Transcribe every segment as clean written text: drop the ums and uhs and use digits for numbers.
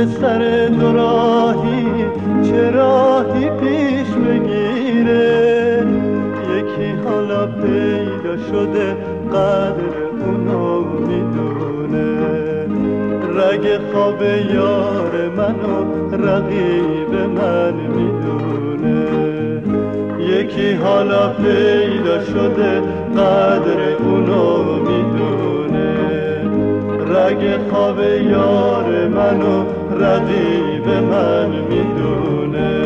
سر دو راهی چه راهی پیش بگیره، یکی حالا پیدا شده قدر اونو میدونه، رگ خواب یار منو رقیب من میدونه، یکی حالا پیدا شده قدر اونو میدونه، رگ خواب یار منو رقیب من میدونه.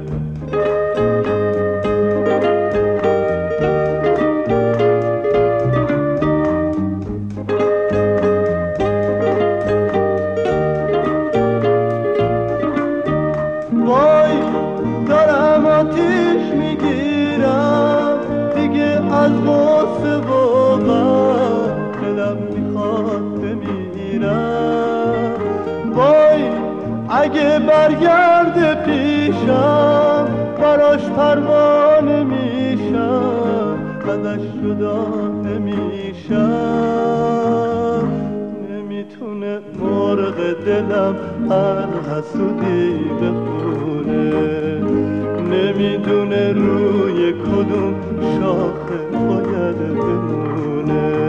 وای دارم آتیش میگیرم دیگه از غصه و غم، دلم میخواد بمیرم. وای اگه برگرده پیشم براش پروانه میشم، ازش جدا نمیشم. نمیتونه مرغ دلم از حسودی بخونه، نمیدونه روی کدوم شاخه باید بمونه.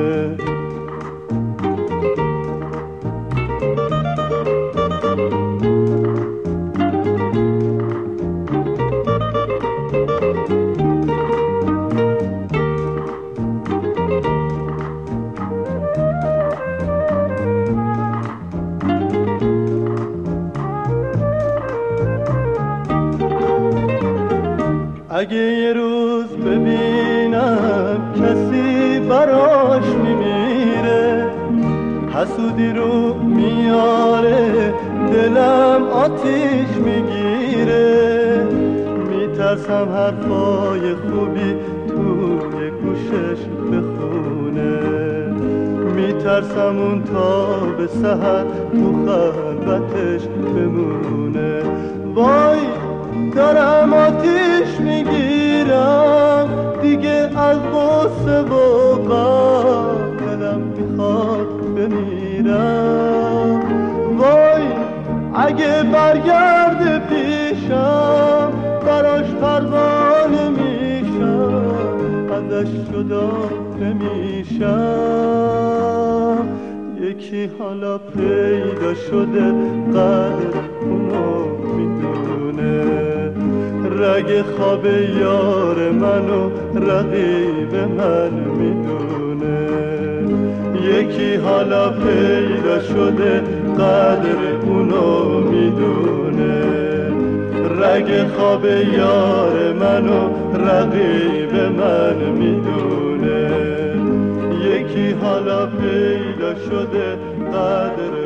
اگه یه روز ببینم کسی براش میمیره، حسودی رو میاره دلم آتیش میگیره، میترسم حرفای خوبی توی گوشش بخونه، میترسم اون تا به سحر تو خلوتش بمونه. وای دارم آتیش میگیرم دیگه از غصه و غم، دلم میخواد بمیرم. وای اگه برگرده پیشم براش پروانه میشم، ازش جدا نمیشم. یکی حالا پیدا شده قدر اونو میدونه، رگ خواب یار منو رقیب من میدونه، یکی حالا پیدا شده قدر اونو میدونه، رگ خواب یار منو رقیب من میدونه، یکی حالا پیدا شده قدر